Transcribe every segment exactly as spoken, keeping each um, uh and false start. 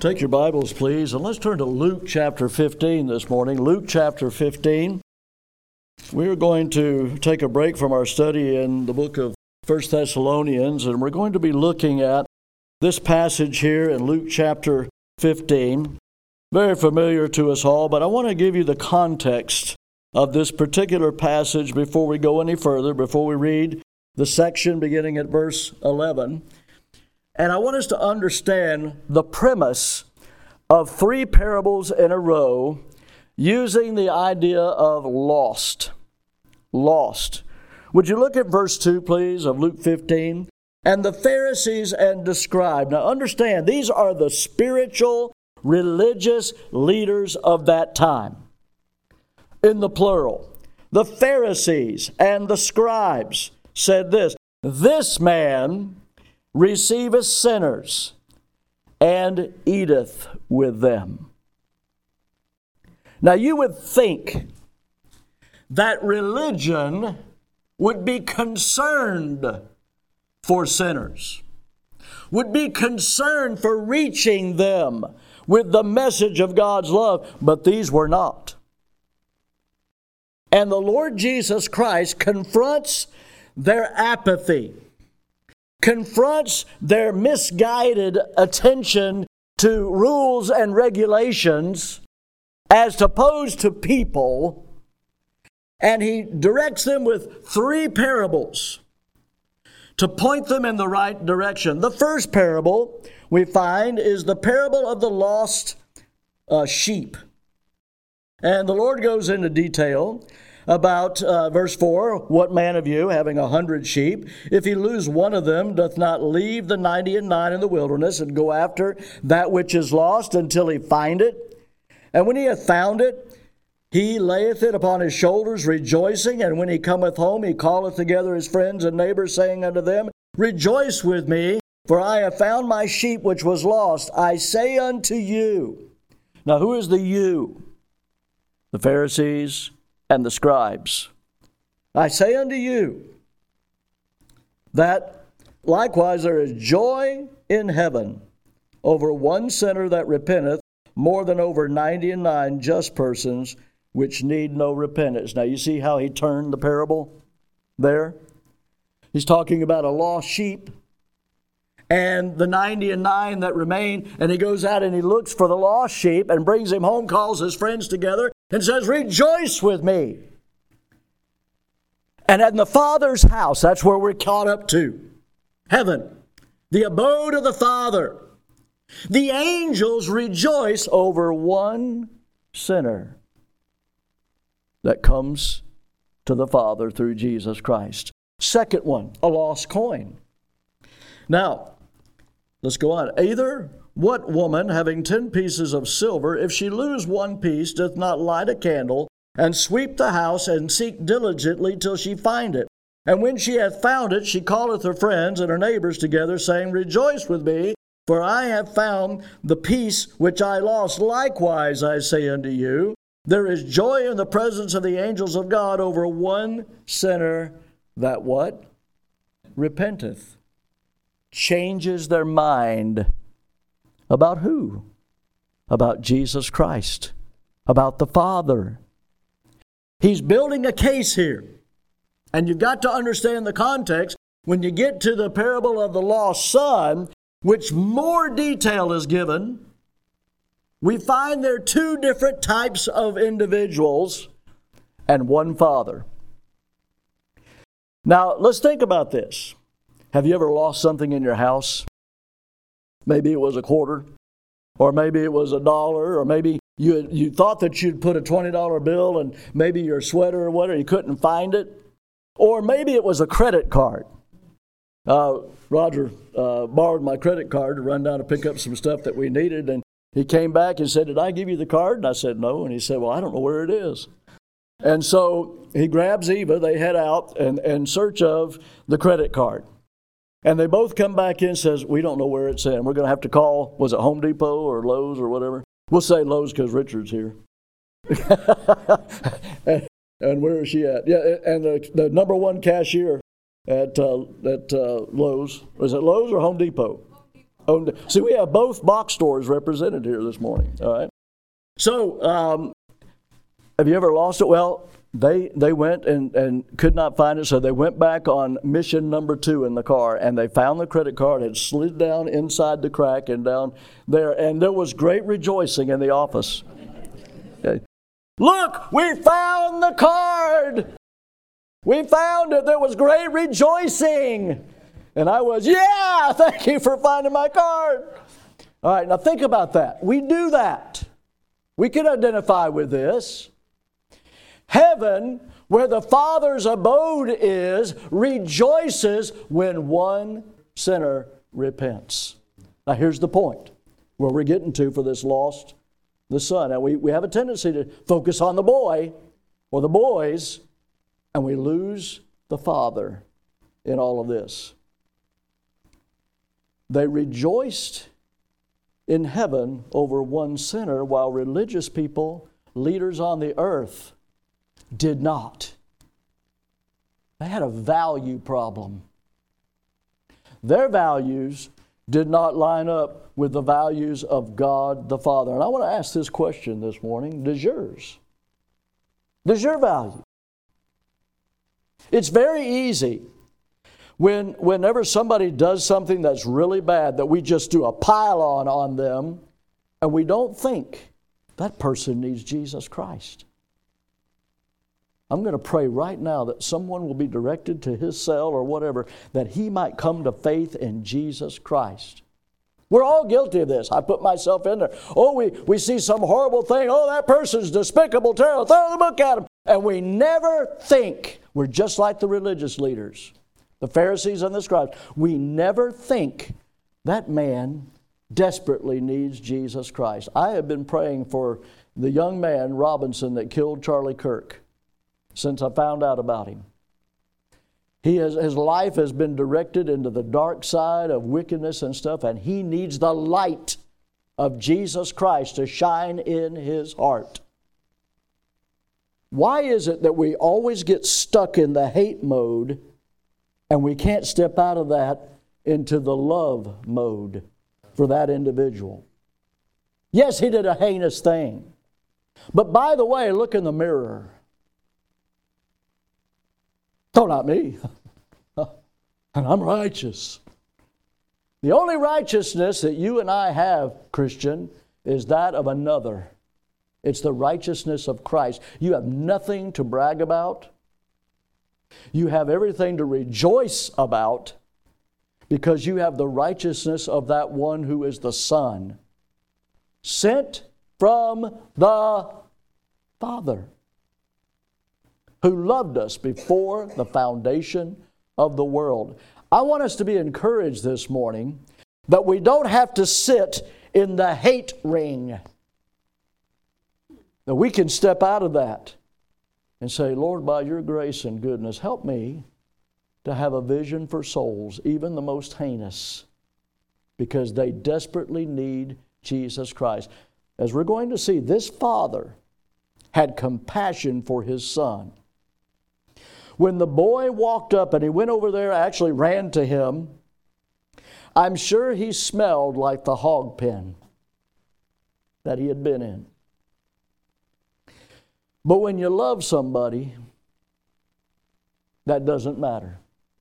Take your Bibles, please, and let's turn to Luke chapter fifteen this morning. Luke chapter fifteen. We're going to take a break from our study in the book of First Thessalonians, and we're going to be looking at this passage here in Luke chapter fifteen. Very familiar to us all, but I want to give you the context of this particular passage before we go any further, before we read the section beginning at verse eleven. And I want us to understand the premise of three parables in a row using the idea of lost. Lost. Would you look at verse two, please, of Luke fifteen? And the Pharisees and the scribes. Now understand, these are the spiritual, religious leaders of that time. In the plural. The Pharisees and the scribes said this, "This man receiveth sinners, and eateth with them." Now you would think that religion would be concerned for sinners, would be concerned for reaching them with the message of God's love, but these were not. And the Lord Jesus Christ confronts their apathy, confronts their misguided attention to rules and regulations as opposed to people, and he directs them with three parables to point them in the right direction. The first parable we find is the parable of the lost uh, sheep. And the Lord goes into detail about uh, verse four, "What man of you, having a hundred sheep, if he lose one of them, doth not leave the ninety and nine in the wilderness, and go after that which is lost until he find it? And when he hath found it, he layeth it upon his shoulders, rejoicing. And when he cometh home, he calleth together his friends and neighbors, saying unto them, Rejoice with me, for I have found my sheep which was lost. I say unto you." Now who is the you? The Pharisees and the scribes. "I say unto you that likewise there is joy in heaven over one sinner that repenteth, more than over ninety and nine just persons which need no repentance." Now you see how he turned the parable there? He's talking about a lost sheep and the ninety and nine that remain, and he goes out and he looks for the lost sheep and brings him home, calls his friends together, and says, "Rejoice with me." And in the Father's house, that's where we're caught up to. Heaven, the abode of the Father. The angels rejoice over one sinner that comes to the Father through Jesus Christ. Second one, a lost coin. Now, let's go on. "Either what woman, having ten pieces of silver, if she lose one piece, doth not light a candle, and sweep the house, and seek diligently till she find it? And when she hath found it, she calleth her friends and her neighbors together, saying, Rejoice with me, for I have found the piece which I lost. Likewise, I say unto you, there is joy in the presence of the angels of God over one sinner that" what? "Repenteth." Changes their mind. About who? About Jesus Christ. About the Father. He's building a case here. And you've got to understand the context. When you get to the parable of the lost son, which more detail is given, we find there are two different types of individuals and one Father. Now, let's think about this. Have you ever lost something in your house? Maybe it was a quarter, or maybe it was a dollar, or maybe you you thought that you'd put a twenty dollar bill and maybe your sweater or whatever, you couldn't find it. Or maybe it was a credit card. Uh, Roger uh, borrowed my credit card to run down to pick up some stuff that we needed, and he came back and said, "Did I give you the card?" And I said, "No." And he said, "Well, I don't know where it is." And so he grabs Eva, they head out and in search of the credit card. And they both come back in and says, "We don't know where it's in. We're going to have to call," was it Home Depot or Lowe's or whatever? We'll say Lowe's because Richard's here. and, and where is she at? Yeah, and the, the number one cashier at uh, at uh, Lowe's. Was it Lowe's or Home Depot? Owned, see, we have both box stores represented here this morning. All right. So, um, have you ever lost it? Well, they they went and, and could not find it, so they went back on mission number two in the car, and they found the credit card. It slid down inside the crack and down there, and there was great rejoicing in the office. Okay. Look, we found the card. We found it. There was great rejoicing. And I was, yeah, thank you for finding my card. All right, now think about that. We do that. We can identify with this. Heaven, where the Father's abode is, rejoices when one sinner repents. Now here's the point where we're getting to for this lost, the son. Now we, we have a tendency to focus on the boy or the boys, and we lose the Father in all of this. They rejoiced in heaven over one sinner, while religious people, leaders on the earth, did not. They had a value problem. Their values did not line up with the values of God the Father. And I want to ask this question this morning. Does yours? Does your value? It's very easy when whenever somebody does something that's really bad that we just do a pile on on them, and we don't think that person needs Jesus Christ. I'm going to pray right now that someone will be directed to his cell or whatever, that he might come to faith in Jesus Christ. We're all guilty of this. I put myself in there. Oh, we, we see some horrible thing. Oh, that person's despicable, terrible. Throw the book at him. And we never think. We're just like the religious leaders, the Pharisees and the scribes. We never think that man desperately needs Jesus Christ. I have been praying for the young man, Robinson, that killed Charlie Kirk since I found out about him. He has, his life has been directed into the dark side of wickedness and stuff, and he needs the light of Jesus Christ to shine in his heart. Why is it that we always get stuck in the hate mode and we can't step out of that into the love mode for that individual? Yes, he did a heinous thing. But by the way, look in the mirror. Oh, not me. And I'm righteous. The only righteousness that you and I have, Christian, is that of another. It's the righteousness of Christ. You have nothing to brag about. You have everything to rejoice about, because you have the righteousness of that one who is the Son, sent from the Father, who loved us before the foundation of the world. I want us to be encouraged this morning that we don't have to sit in the hate ring. That we can step out of that and say, Lord, by your grace and goodness, help me to have a vision for souls, even the most heinous, because they desperately need Jesus Christ. As we're going to see, this father had compassion for his son. When the boy walked up and he went over there, actually ran to him, I'm sure he smelled like the hog pen that he had been in. But when you love somebody, that doesn't matter.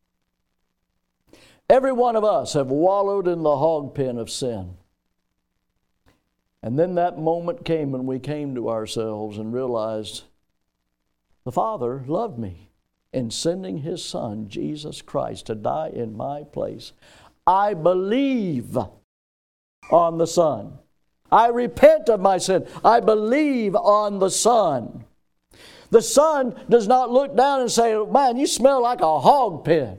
Every one of us have wallowed in the hog pen of sin. And then that moment came when we came to ourselves and realized the Father loved me in sending His Son, Jesus Christ, to die in my place. I believe on the Son. I repent of my sin. I believe on the Son. The Son does not look down and say, man, you smell like a hog pen.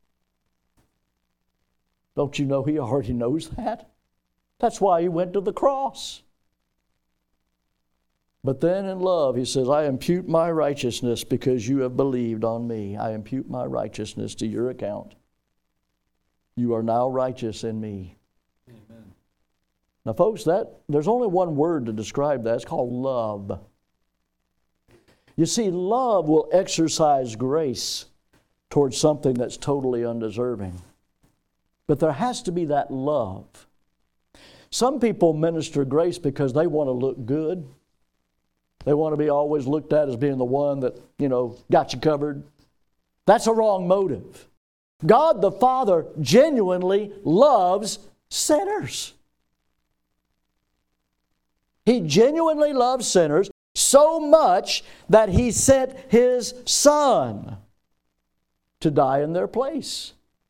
Don't you know He already knows that? That's why He went to the cross. But then in love, He says, I impute my righteousness because you have believed on me. I impute my righteousness to your account. You are now righteous in me. Amen. Now, folks, that there's only one word to describe that. It's called love. You see, love will exercise grace towards something that's totally undeserving. But there has to be that love Some people minister grace because they want to look good. They want to be always looked at as being the one that, you know, got you covered. That's a wrong motive. God the Father genuinely loves sinners. He genuinely loves sinners so much that He sent His Son to die in their place.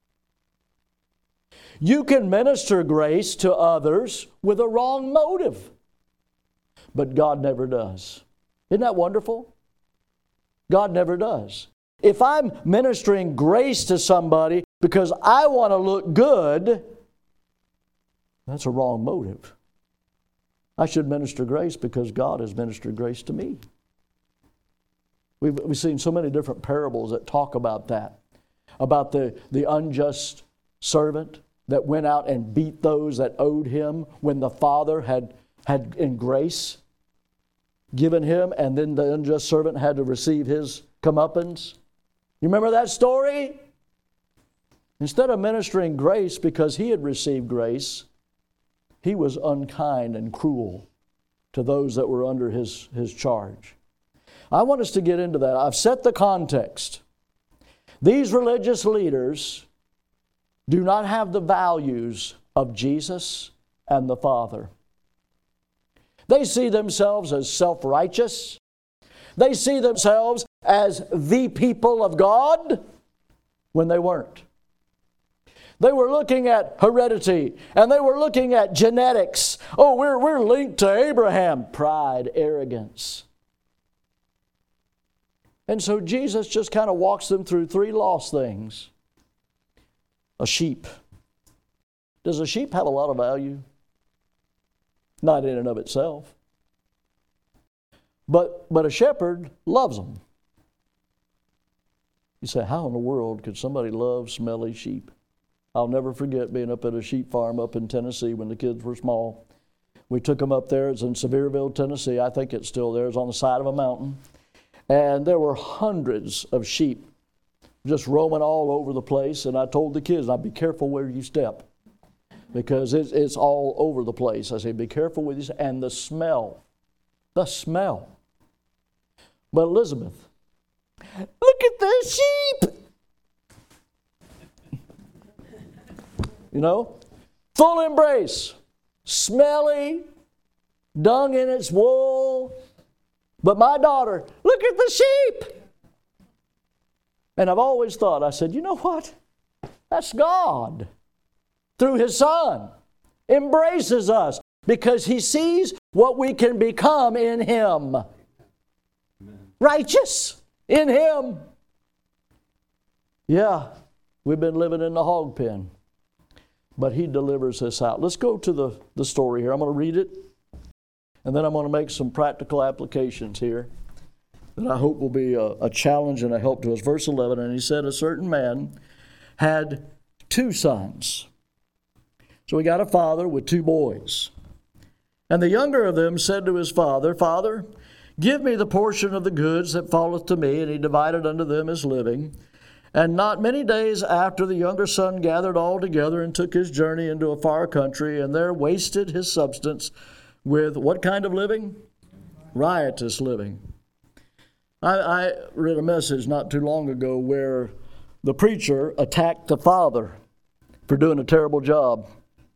You can minister grace to others with a wrong motive, but God never does. Isn't that wonderful? God never does. If I'm ministering grace to somebody because I want to look good, that's a wrong motive. I should minister grace because God has ministered grace to me. We've, we've seen so many different parables that talk about that. About the, the unjust servant that went out and beat those that owed him when the Father had, had in grace given him, and then the unjust servant had to receive his comeuppance. You remember that story? Instead of ministering grace because he had received grace, he was unkind and cruel to those that were under his, his charge. I want us to get into that. I've set the context. These religious leaders do not have the values of Jesus and the Father. They see themselves as self-righteous. They see themselves as the people of God when they weren't. They were looking at heredity, and they were looking at genetics. Oh, we're, we're linked to Abraham. Pride, arrogance. And so Jesus just kind of walks them through three lost things. A sheep. Does a sheep have a lot of value? Not in and of itself. But, but a shepherd loves them. You say, how in the world could somebody love smelly sheep? I'll never forget being up at a sheep farm up in Tennessee when the kids were small. We took them up there. It's in Sevierville, Tennessee. I think it's still there. It's on the side of a mountain. And there were hundreds of sheep just roaming all over the place. And I told the kids, now be careful where you step, because it's, it's all over the place. I say, be careful with this. And the smell, the smell. But Elizabeth, look at the sheep. You know, full embrace, smelly, dung in its wool. But my daughter, look at the sheep. And I've always thought, I said, you know what? That's God through His Son. Embraces us because He sees what we can become in Him. Amen. Righteous in Him. Yeah, we've been living in the hog pen. But He delivers us out. Let's go to the, the story here. I'm going to read it, and then I'm going to make some practical applications here that I hope will be a, a challenge and a help to us. Verse eleven, and he said, a certain man had two sons. So we got a father with two boys. And the younger of them said to his father, Father, give me the portion of the goods that falleth to me. And he divided unto them his living. And not many days after, the younger son gathered all together and took his journey into a far country, and there wasted his substance with what kind of living? Riotous living. I, I read a message not too long ago where the preacher attacked the father for doing a terrible job.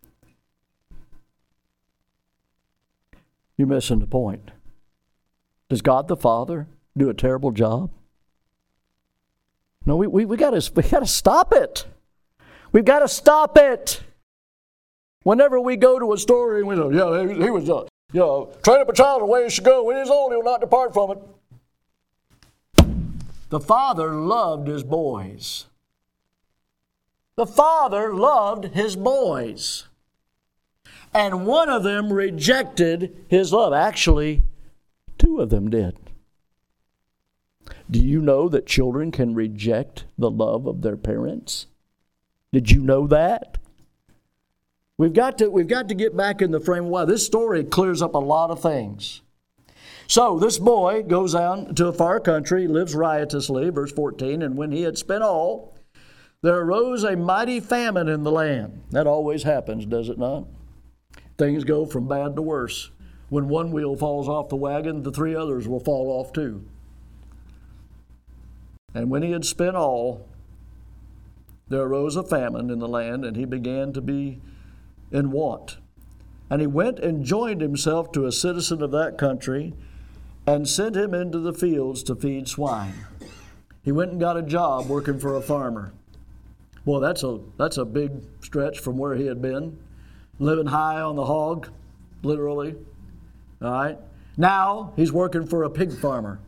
You're missing the point. Does God the Father do a terrible job? No, we we we got to we got to stop it. We've got to stop it. Whenever we go to a store and we go, yeah, he, he was, uh, you know, train up a child in the way he should go. When he's old, he will not depart from it. The father loved his boys. The father loved his boys. And one of them rejected his love. Actually, two of them did. Do you know that children can reject the love of their parents? Did you know that? We've got to, we've got to get back in the frame of why. This story clears up a lot of things. So this boy goes out to a far country, lives riotously, verse fourteen, and when he had spent all, there arose a mighty famine in the land. That always happens, does it not? things go from bad to worse. When one wheel falls off the wagon, the three others will fall off too. And when he had spent all, there arose a famine in the land, and he began to be in want. And he went and joined himself to a citizen of that country, and sent him into the fields to feed swine. He went and got a job working for a farmer. Well, that's a that's a big stretch from where he had been, living high on the hog, literally. All right. Now he's working for a pig farmer.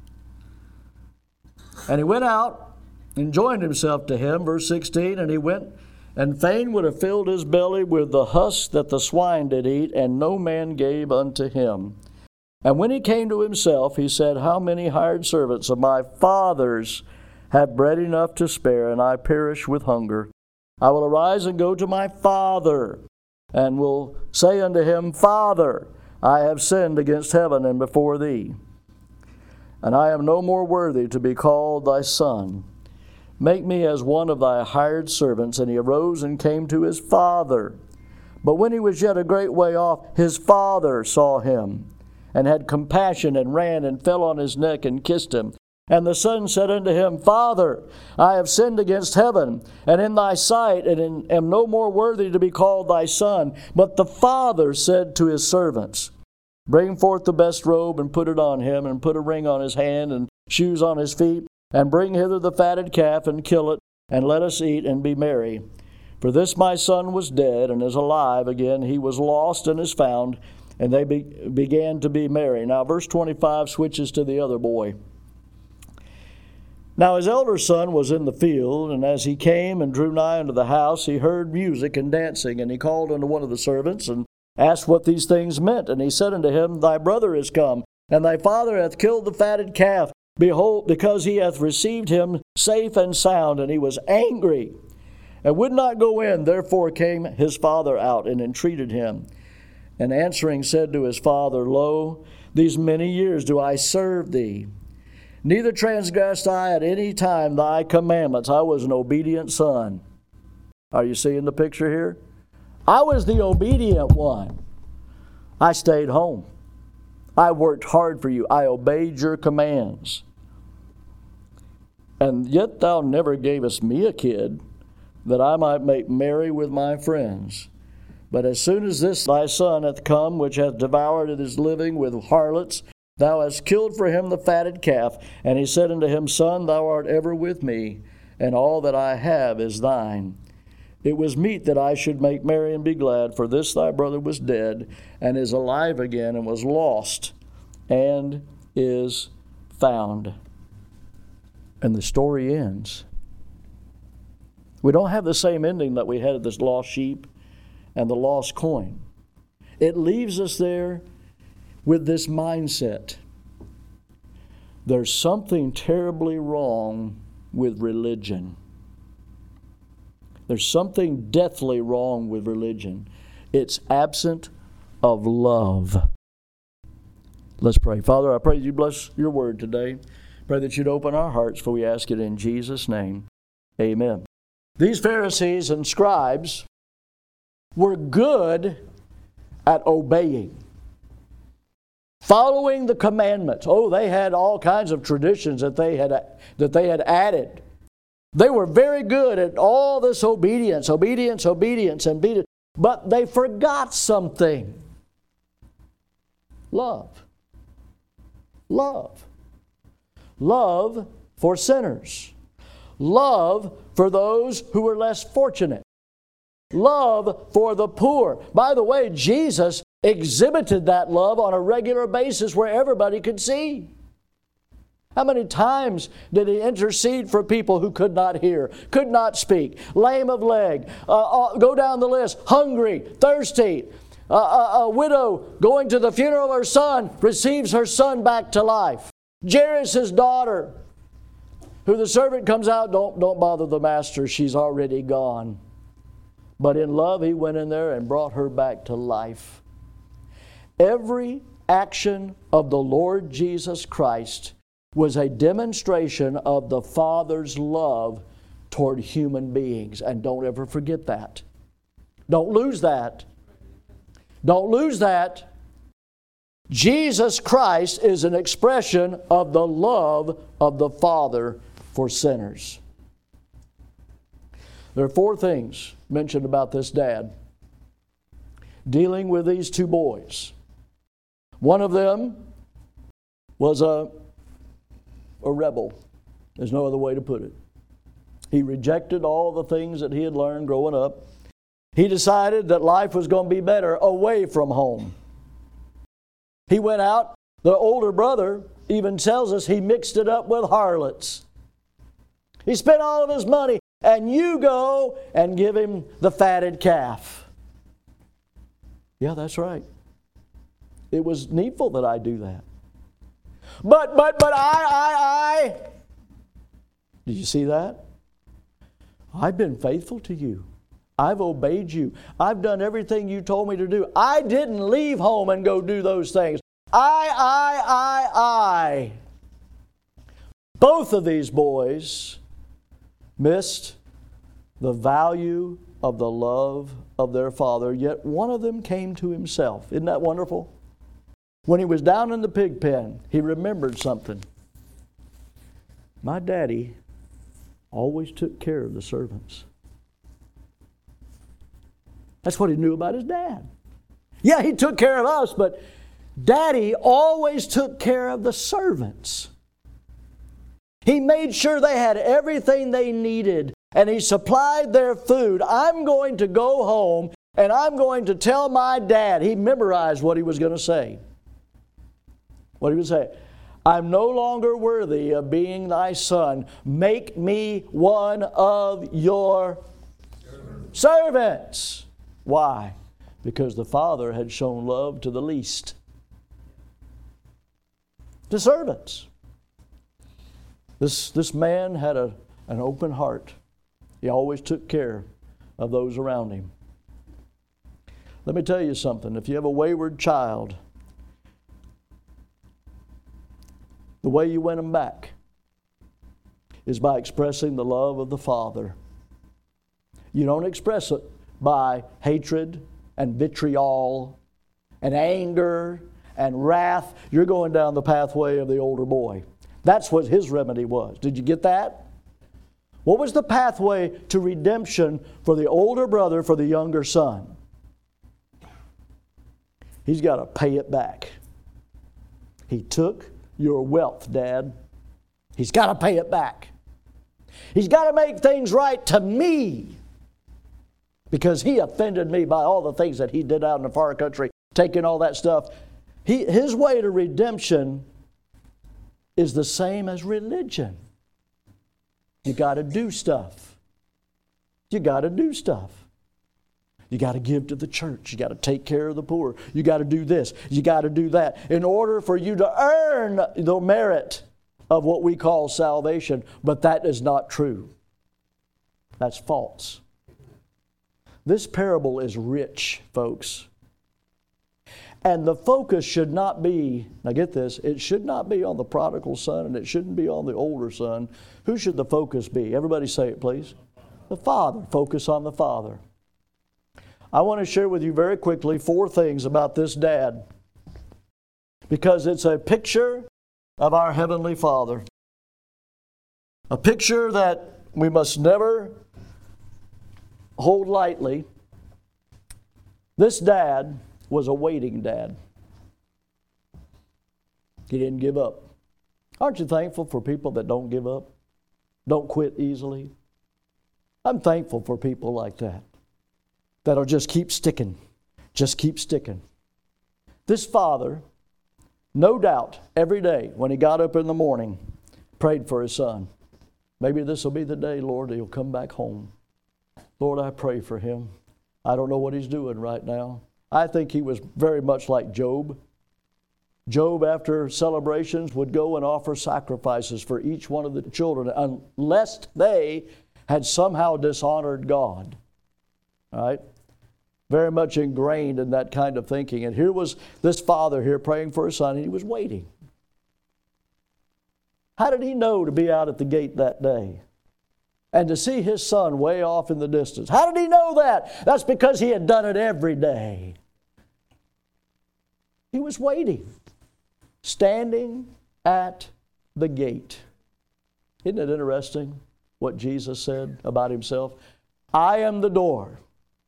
And he went out and joined himself to him, verse sixteen, and he went and fain would have filled his belly with the husk that the swine did eat, and no man gave unto him. And when he came to himself, he said, How many hired servants of my father's have bread enough to spare, and I perish with hunger? I will arise and go to my father, and will say unto him, Father, I have sinned against heaven and before thee, and I am no more worthy to be called thy son. Make me as one of thy hired servants. And he arose and came to his father. But when he was yet a great way off, his father saw him, and had compassion, and ran and fell on his neck and kissed him. And the son said unto him, Father, I have sinned against heaven, and in thy sight, and am no more worthy to be called thy son. But the father said to his servants, Bring forth the best robe, and put it on him, and put a ring on his hand, and shoes on his feet, and bring hither the fatted calf, and kill it, and let us eat and be merry. For this my son was dead, and is alive again. He was lost, and is found. And they be, began to be merry. Now verse twenty-five switches to the other boy. Now his elder son was in the field, and as he came and drew nigh unto the house, he heard music and dancing. And he called unto one of the servants, and asked what these things meant. And he said unto him, Thy brother is come, and thy father hath killed the fatted calf, behold, because he hath received him safe and sound. And he was angry, and would not go in. Therefore came his father out, and entreated him. And answering said to his father, Lo, these many years do I serve thee, neither transgressed I at any time thy commandments. I was an obedient son. Are you seeing the picture here? I was the obedient one. I stayed home. I worked hard for you. I obeyed your commands. And yet thou never gavest me a kid, that I might make merry with my friends. But as soon as this thy son hath come, which hath devoured his living with harlots, thou hast killed for him the fatted calf. And he said unto him, Son, thou art ever with me, and all that I have is thine. It was meet that I should make merry and be glad, for this thy brother was dead, and is alive again, and was lost, and is found. And the story ends. We don't have the same ending that we had at this lost sheep and the lost coin. It leaves us there with this mindset. There's something terribly wrong with religion. There's something deathly wrong with religion. It's absent of love. Let's pray. Father, I pray that you bless your word today. Pray that you'd open our hearts, for we ask it in Jesus' name. Amen. These Pharisees and scribes were good at obeying, following the commandments. Oh, they had all kinds of traditions that they had that they had added. They were very good at all this obedience, obedience, obedience, and obedience. But they forgot something. Love. Love. Love for sinners. Love for those who were less fortunate. Love for the poor. By the way, Jesus exhibited that love on a regular basis where everybody could see. How many times did he intercede for people who could not hear, could not speak, lame of leg, uh, uh, go down the list, hungry, thirsty, uh, a, a widow going to the funeral of her son, receives her son back to life. Jairus' daughter, who the servant comes out, don't, don't bother the master, she's already gone. But in love, he went in there and brought her back to life. Every action of the Lord Jesus Christ was a demonstration of the Father's love toward human beings. And don't ever forget that. Don't lose that. Don't lose that. Jesus Christ is an expression of the love of the Father for sinners. There are four things mentioned about this dad dealing with these two boys. One of them was a, a rebel. There's no other way to put it. He rejected all the things that he had learned growing up. He decided that life was going to be better away from home. He went out. The older brother even tells us he mixed it up with harlots. He spent all of his money, and you go and give him the fatted calf. Yeah, that's right. It was needful that I do that. But, but, but I, I, I. Did you see that? I've been faithful to you. I've obeyed you. I've done everything you told me to do. I didn't leave home and go do those things. I, I, I, I. Both of these boys missed the value of the love of their father, yet one of them came to himself. Isn't that wonderful? When he was down in the pig pen, he remembered something. My daddy always took care of the servants. That's what he knew about his dad. Yeah, he took care of us, but Daddy always took care of the servants. He made sure they had everything they needed, and he supplied their food. I'm going to go home, and I'm going to tell my dad. He memorized what he was going to say. What he would say, I'm no longer worthy of being thy son. Make me one of your servants. servants. Why? Because the father had shown love to the least. To servants. This, this man had a, an open heart. He always took care of those around him. Let me tell you something. If you have a wayward child, the way you win them back is by expressing the love of the Father. You don't express it by hatred and vitriol and anger and wrath. You're going down the pathway of the older boy. That's what his remedy was. Did you get that? What was the pathway to redemption for the older brother, for the younger son? He's got to pay it back. He took your wealth, Dad. He's got to pay it back. He's got to make things right to me, because he offended me by all the things that he did out in the far country, taking all that stuff. He, his way to redemption is the same as religion. You got to do stuff. You got to do stuff. You got to give to the church. You got to take care of the poor. You got to do this. You got to do that in order for you to earn the merit of what we call salvation. But that is not true. That's false. This parable is rich, folks. And the focus should not be, now get this, it should not be on the prodigal son, and it shouldn't be on the older son. Who should the focus be? Everybody say it, please. The Father. Focus on the Father. I want to share with you very quickly four things about this dad, because it's a picture of our Heavenly Father. A picture that we must never hold lightly. This dad was a waiting dad. He didn't give up. Aren't you thankful for people that don't give up? Don't quit easily? I'm thankful for people like that. That'll just keep sticking. Just keep sticking. This father, no doubt, every day when he got up in the morning, prayed for his son. Maybe this will be the day, Lord, he'll come back home. Lord, I pray for him. I don't know what he's doing right now. I think he was very much like Job. Job, after celebrations, would go and offer sacrifices for each one of the children, unless they had somehow dishonored God. All right? Very much ingrained in that kind of thinking. And here was this father here praying for his son, and he was waiting. How did he know to be out at the gate that day and to see his son way off in the distance? How did he know that? That's because he had done it every day. He was waiting, standing at the gate. Isn't it interesting what Jesus said about himself? I am the door.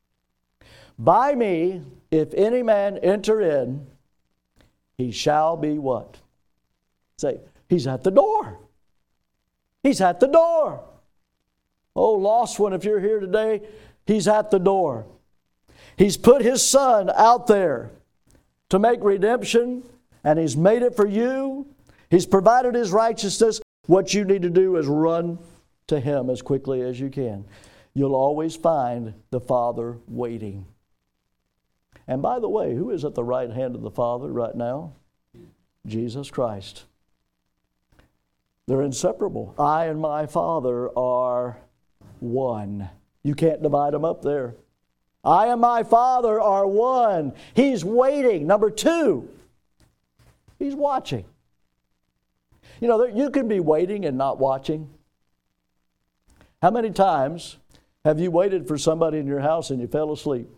By me, if any man enter in, he shall be what? Say, he's at the door. He's at the door. Oh, lost one, if you're here today, he's at the door. He's put his Son out there to make redemption, and he's made it for you. He's provided his righteousness. What you need to do is run to him as quickly as you can. You'll always find the Father waiting. And by the way, who is at the right hand of the Father right now? Jesus Christ. They're inseparable. I and my Father are one. You can't divide them up there. I and my Father are one. He's waiting. Number two, he's watching. You know, you can be waiting and not watching. How many times have you waited for somebody in your house and you fell asleep?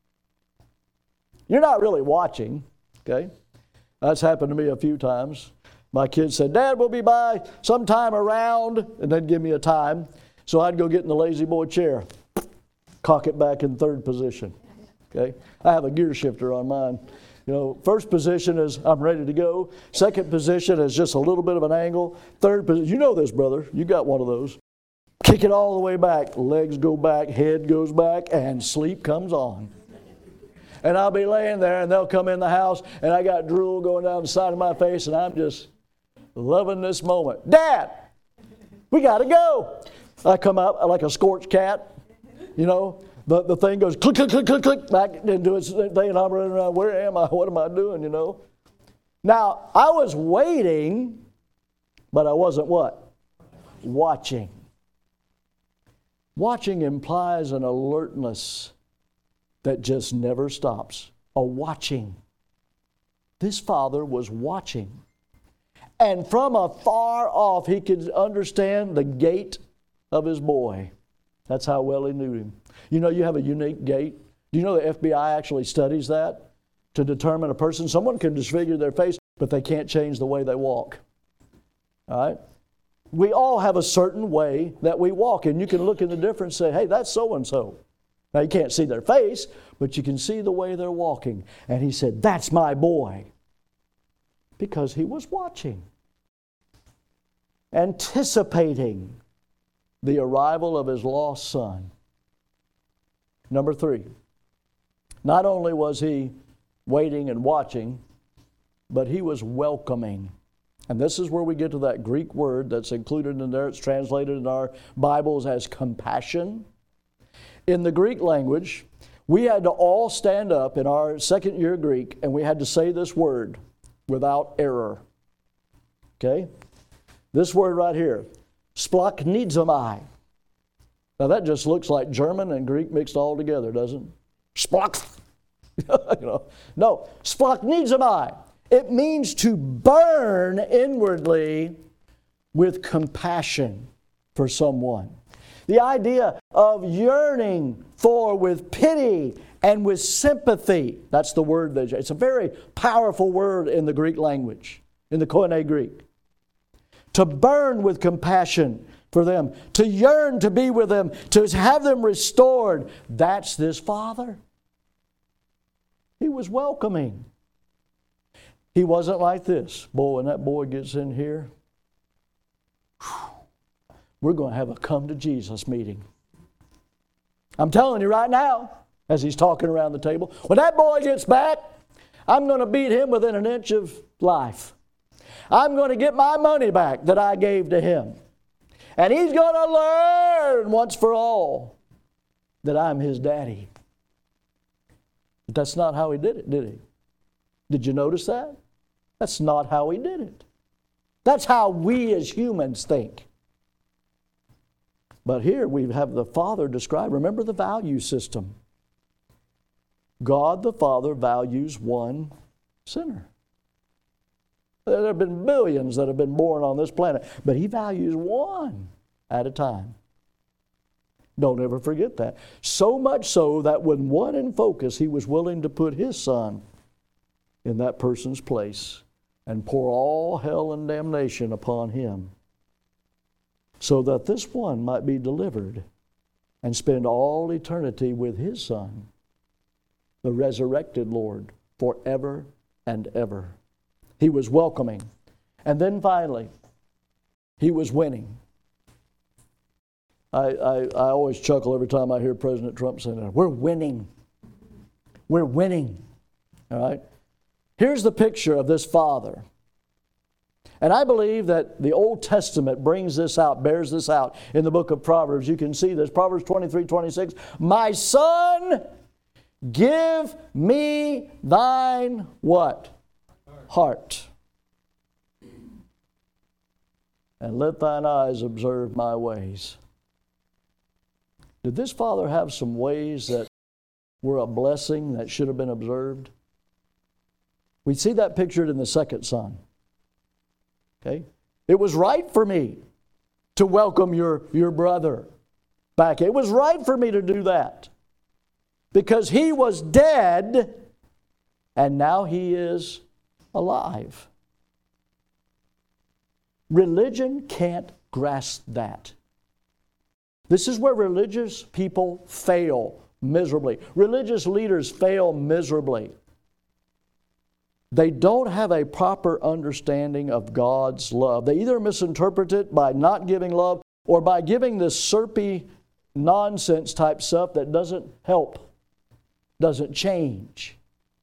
You're not really watching, okay? That's happened to me a few times. My kids said, Dad, we'll be by sometime around, and they'd give me a time. So I'd go get in the lazy boy chair, cock it back in third position, okay? I have a gear shifter on mine. You know, first position is I'm ready to go. Second position is just a little bit of an angle. Third position, you know this, brother. You got one of those. Kick it all the way back. Legs go back, head goes back, and sleep comes on. And I'll be laying there, and they'll come in the house, and I got drool going down the side of my face, and I'm just loving this moment. Dad, we got to go. I come out like a scorched cat, you know. The, the thing goes click, click, click, click, click, back into its thing, and I'm running around, where am I? What am I doing, you know? Now, I was waiting, but I wasn't what? Watching. Watching implies an alertness that just never stops. A watching. This father was watching. And from afar off, he could understand the gait of his boy. That's how well he knew him. You know, you have a unique gait. Do you know the F B I actually studies that to determine a person? Someone can disfigure their face, but they can't change the way they walk. All right? We all have a certain way that we walk, and you can look in the difference and say, hey, that's so-and-so. Now, you can't see their face, but you can see the way they're walking. And he said, that's my boy. Because he was watching, anticipating the arrival of his lost son. Number three, not only was he waiting and watching, but he was welcoming. And this is where we get to that Greek word that's included in there. It's translated in our Bibles as compassion. In the Greek language, we had to all stand up in our second year Greek, and we had to say this word without error. Okay? This word right here, splachnidzomai. Now that just looks like German and Greek mixed all together, doesn't it? Splach. you know. No, splachnidzomai. It means to burn inwardly with compassion for someone. The idea of yearning for with pity and with sympathy. That's the word. That, it's a very powerful word in the Greek language, in the Koine Greek. To burn with compassion for them, to yearn to be with them, to have them restored. That's this father. He was welcoming. He wasn't like this. Boy, when that boy gets in here, whew, we're going to have a come to Jesus meeting. I'm telling you right now, as he's talking around the table, when that boy gets back, I'm going to beat him within an inch of life. I'm going to get my money back that I gave to him. And he's going to learn once for all that I'm his daddy. But that's not how he did it, did he? Did you notice that? That's not how he did it. That's how we as humans think. But here we have the Father described. Remember the value system. God the Father values one sinner. There have been billions that have been born on this planet, but He values one at a time. Don't ever forget that. So much so that when one in focus, He was willing to put His Son in that person's place and pour all hell and damnation upon him, so that this one might be delivered and spend all eternity with his Son, the resurrected Lord, forever and ever. He was welcoming. And then finally, he was winning. I, I, I always chuckle every time I hear President Trump say that. We're winning. We're winning. All right? Here's the picture of this father. And I believe that the Old Testament brings this out, bears this out in the book of Proverbs. You can see this, Proverbs twenty-three, twenty-six. My son, give me thine what? Heart. And let thine eyes observe my ways. Did this father have some ways that were a blessing that should have been observed? We see that pictured in the second son. Okay? It was right for me to welcome your, your brother back. It was right for me to do that. Because he was dead and now he is alive. Religion can't grasp that. This is where religious people fail miserably. Religious leaders fail miserably. They don't have a proper understanding of God's love. They either misinterpret it by not giving love or by giving this syrupy nonsense type stuff that doesn't help, doesn't change.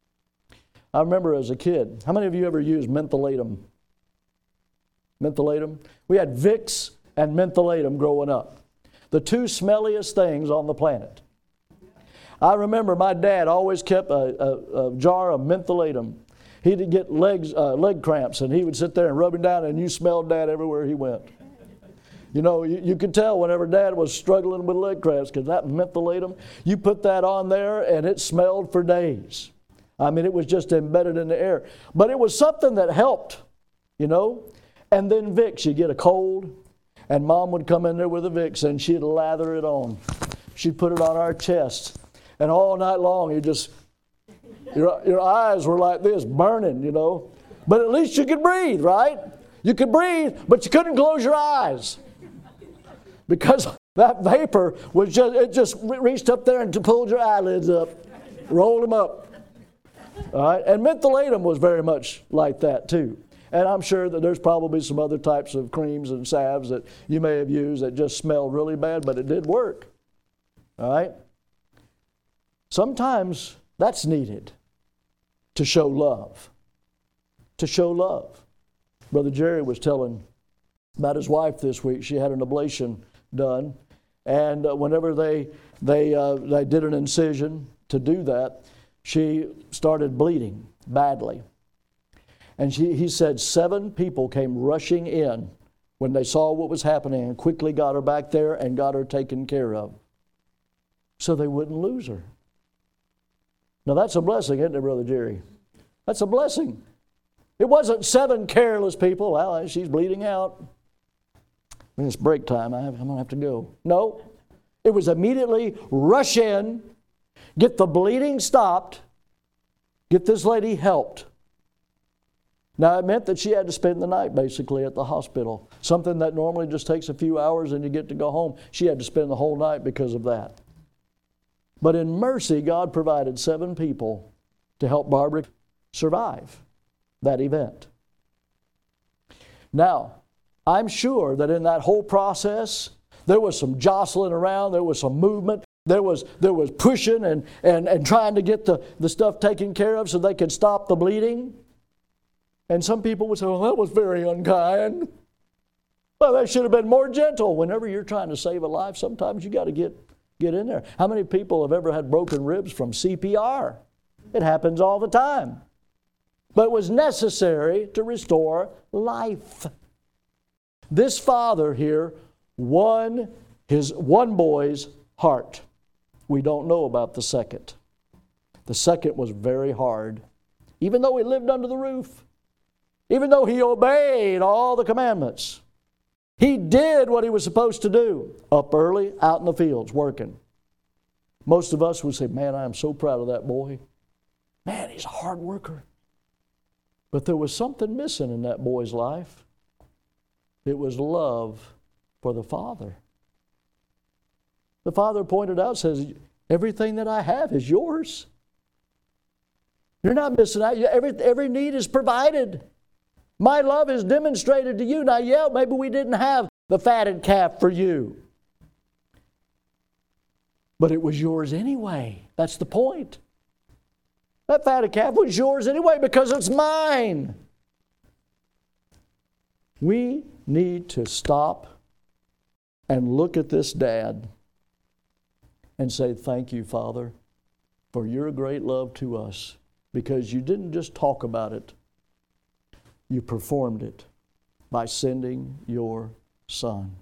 I remember as a kid, how many of you ever used mentholatum? Mentholatum? We had Vicks and mentholatum growing up. The two smelliest things on the planet. I remember my dad always kept a, a, a jar of mentholatum. He'd get legs, uh, leg cramps, and he would sit there and rub him down, and you smelled Dad everywhere he went. You know, you, you could tell whenever Dad was struggling with leg cramps, because that mentholatum, you put that on there, and it smelled for days. I mean, it was just embedded in the air. But it was something that helped, you know. And then Vicks, you get a cold, and Mom would come in there with a Vicks, and she'd lather it on. She'd put it on our chest. And all night long, you just... Your, your eyes were like this, burning, you know. But at least you could breathe, right? You could breathe, but you couldn't close your eyes. Because that vapor was just, it just reached up there and pulled your eyelids up, rolled them up. All right? And mentholatum was very much like that too. And I'm sure that there's probably some other types of creams and salves that you may have used that just smelled really bad, but it did work. All right? Sometimes that's needed to show love. To show love. Brother Jerry was telling about his wife this week. She had an ablation done. And uh, whenever they, they, uh, they did an incision to do that, she started bleeding badly. And she, he said seven people came rushing in when they saw what was happening and quickly got her back there and got her taken care of so they wouldn't lose her. Now that's a blessing, isn't it, Brother Jerry? That's a blessing. It wasn't seven careless people. Well, she's bleeding out. When it's break time, I have, I'm going to have to go. No. It was immediately rush in, get the bleeding stopped, get this lady helped. Now, it meant that she had to spend the night basically at the hospital. Something that normally just takes a few hours and you get to go home. She had to spend the whole night because of that. But in mercy, God provided seven people to help Barbara survive that event. Now, I'm sure that in that whole process, there was some jostling around, there was some movement, there was there was pushing and, and, and trying to get the, the stuff taken care of so they could stop the bleeding. And some people would say, well, that was very unkind. Well, that should have been more gentle. Whenever you're trying to save a life, sometimes you got to get Get in there. How many people have ever had broken ribs from C P R? It happens all the time. But it was necessary to restore life. This father here won his one boy's heart. We don't know about the second. The second was very hard. Even though he lived under the roof, even though he obeyed all the commandments, he did what he was supposed to do. Up early, out in the fields, working. Most of us would say, man, I am so proud of that boy. Man, he's a hard worker. But there was something missing in that boy's life. It was love for the father. The father pointed out, says, everything that I have is yours. You're not missing out. Every, every need is provided. My love is demonstrated to you. Now, yeah, maybe we didn't have the fatted calf for you. But it was yours anyway. That's the point. That fatted calf was yours anyway because it's mine. We need to stop and look at this dad and say, thank you, Father, for your great love to us, because you didn't just talk about it, you performed it by sending your Son.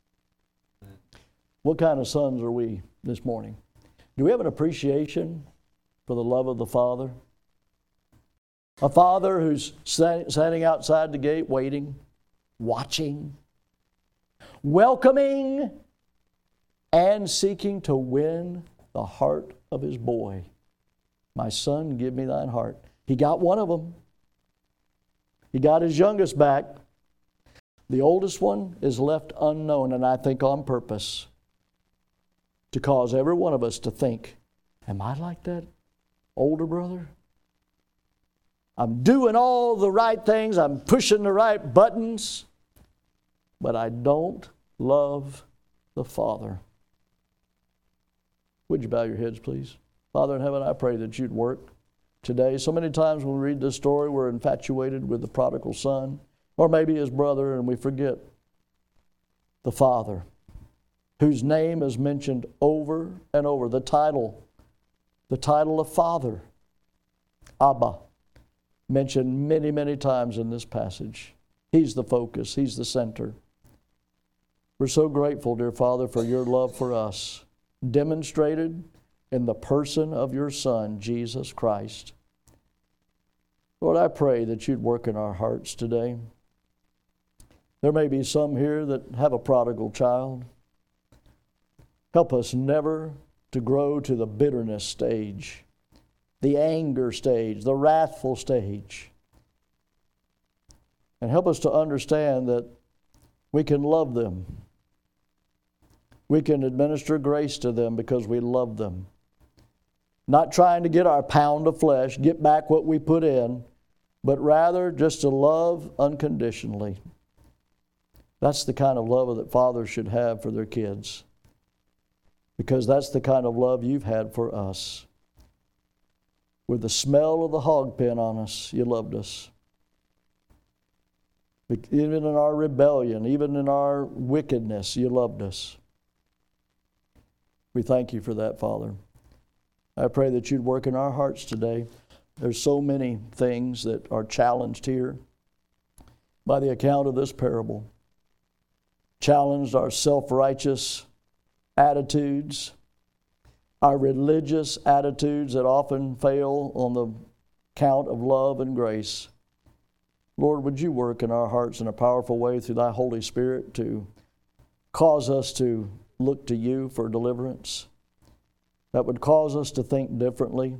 What kind of sons are we this morning? Do we have an appreciation for the love of the Father? A father who's standing outside the gate waiting, watching, welcoming, and seeking to win the heart of his boy. My son, give me thine heart. He got one of them. He got his youngest back. The oldest one is left unknown, and I think on purpose, to cause every one of us to think, am I like that older brother? I'm doing all the right things. I'm pushing the right buttons, but I don't love the Father. Would you bow your heads, please? Father in heaven, I pray that you'd work today. So many times when we read this story, we're infatuated with the prodigal son, or maybe his brother, and we forget the Father, whose name is mentioned over and over. The title, the title of Father, Abba, mentioned many, many times in this passage. He's the focus. He's the center. We're so grateful, dear Father, for your love for us, demonstrated in the person of your Son, Jesus Christ. Lord, I pray that you'd work in our hearts today. There may be some here that have a prodigal child. Help us never to grow to the bitterness stage, the anger stage, the wrathful stage. And help us to understand that we can love them. We can administer grace to them because we love them. Not trying to get our pound of flesh, get back what we put in, but rather just to love unconditionally. That's the kind of love that fathers should have for their kids, because that's the kind of love you've had for us. With the smell of the hog pen on us, you loved us. Even in our rebellion, even in our wickedness, you loved us. We thank you for that, Father. I pray that you'd work in our hearts today. There's so many things that are challenged here by the account of this parable. Challenged our self-righteous attitudes, our religious attitudes that often fail on the count of love and grace. Lord, would you work in our hearts in a powerful way through thy Holy Spirit to cause us to look to you for deliverance, that would cause us to think differently.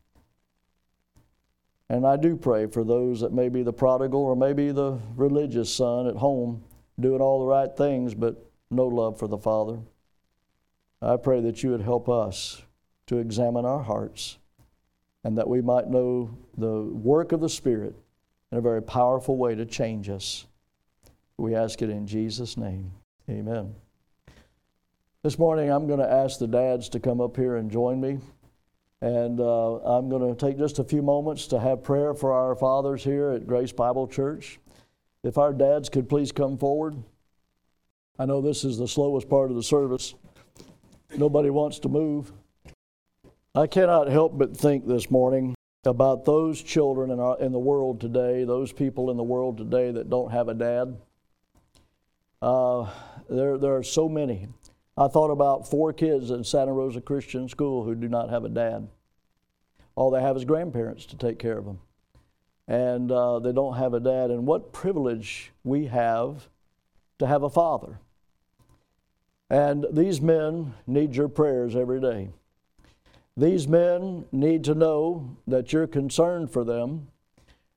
And I do pray for those that may be the prodigal or maybe the religious son at home, doing all the right things but no love for the Father. I pray that you would help us to examine our hearts and that we might know the work of the Spirit in a very powerful way to change us. We ask it in Jesus' name. Amen. This morning I'm going to ask the dads to come up here and join me. And uh, I'm going to take just a few moments to have prayer for our fathers here at Grace Bible Church. If our dads could please come forward. I know this is the slowest part of the service. Nobody wants to move. I cannot help but think this morning about those children in, our, in the world today, those people in the world today that don't have a dad. Uh, there, there are so many. I thought about four kids in Santa Rosa Christian School who do not have a dad. All they have is grandparents to take care of them. And uh, they don't have a dad. And what privilege we have to have a father. And these men need your prayers every day. These men need to know that you're concerned for them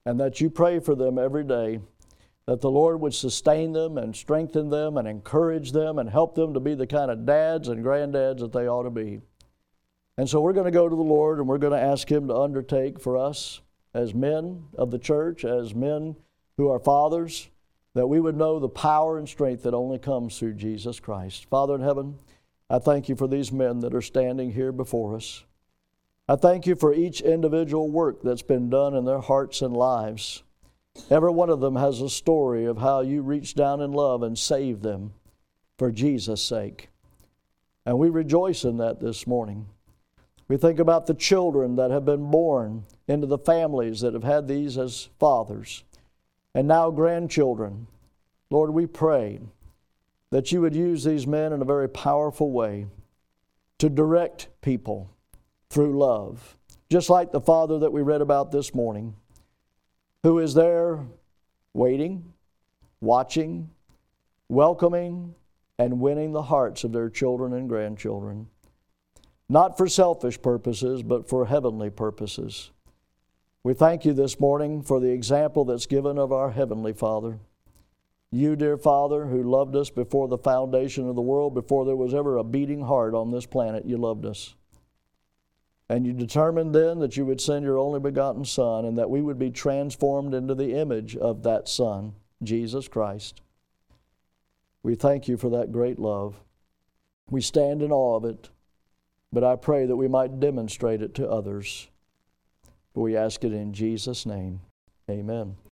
and that you pray for them every day, that the Lord would sustain them and strengthen them and encourage them and help them to be the kind of dads and granddads that they ought to be. And so we're going to go to the Lord and we're going to ask Him to undertake for us as men of the church, as men who are fathers, that we would know the power and strength that only comes through Jesus Christ. Father in heaven, I thank you for these men that are standing here before us. I thank you for each individual work that's been done in their hearts and lives. Every one of them has a story of how you reached down in love and saved them for Jesus' sake. And we rejoice in that this morning. We think about the children that have been born into the families that have had these as fathers, and now grandchildren. Lord, we pray that you would use these men in a very powerful way to direct people through love, just like the father that we read about this morning, who is there waiting, watching, welcoming, and winning the hearts of their children and grandchildren. Not for selfish purposes, but for heavenly purposes. We thank you this morning for the example that's given of our Heavenly Father. You, dear Father, who loved us before the foundation of the world, before there was ever a beating heart on this planet, you loved us. And you determined then that you would send your only begotten Son and that we would be transformed into the image of that Son, Jesus Christ. We thank you for that great love. We stand in awe of it, but I pray that we might demonstrate it to others. We ask it in Jesus' name. Amen.